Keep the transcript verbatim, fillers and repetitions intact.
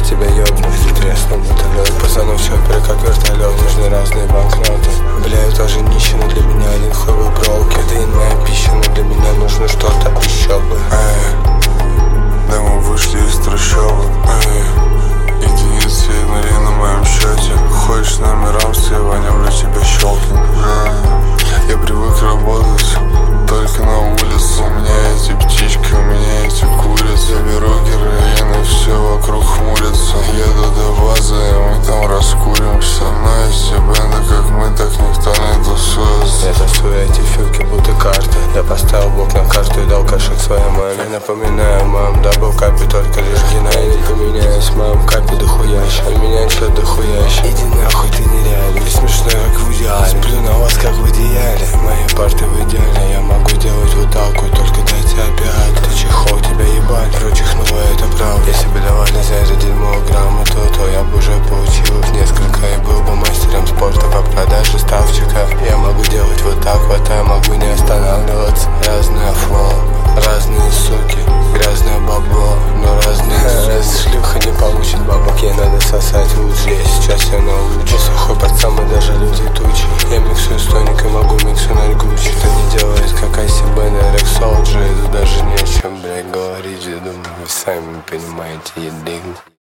тебя ёбну, где треснул мотолёт. Пацанов чопперы, как вертолет, нужны разные банкноты. Бля, я тоже нищий, но для меня один хуй был броуки. Ты моя пища, но для меня нужно что-то еще бы. Да мы вышли из трущобы. Единицы нули на моем счете. Ходишь номерам, Ваня, бля, тебя щелкнет. Я привык работать только на улице. У меня эти птички, у меня эти курицы. Я беру героин и все вокруг хмурится. Еду до базы, и мы там раскуримся. Но эти бенды, как мы, так никто не тусуется. Я тасую эти филки, будто карты. Я поставил блок на карту и дал кошек своей маме. Я напоминаю, мам, дабл капи, только лишь гена. Я не поменяюсь, мам, капи дохуяща. У меня ничего дохуяща. Иди нахуй, ты нереальный. Не смешной, как в идеале. Сплю на вас, как в идеале. Мои парты в идеале. Я могу делать вот так вот, только дайте опять. Ты чехол, тебя ебать, прочих, ну это правда. Если бы давали за это дерьмо граммы, то, то я бы уже получил их несколько. И был бы мастером спорта по продаже ставчика. Я могу делать вот так вот, а я могу не останавливаться. Разное флоу, разные суки, грязное бабло, но разные суки. Шлюха не получит бабок, ей надо сосать лучше. Я сейчас я научу. Сухой пацан, мы даже люди тучи. Я миксую с тоникой, могу миксунуть Гуччи. Кто не делает как Айси Бен и Рексолджи, это даже не о чем, блядь, говорить. Я думаю, вы сами понимаете, единг.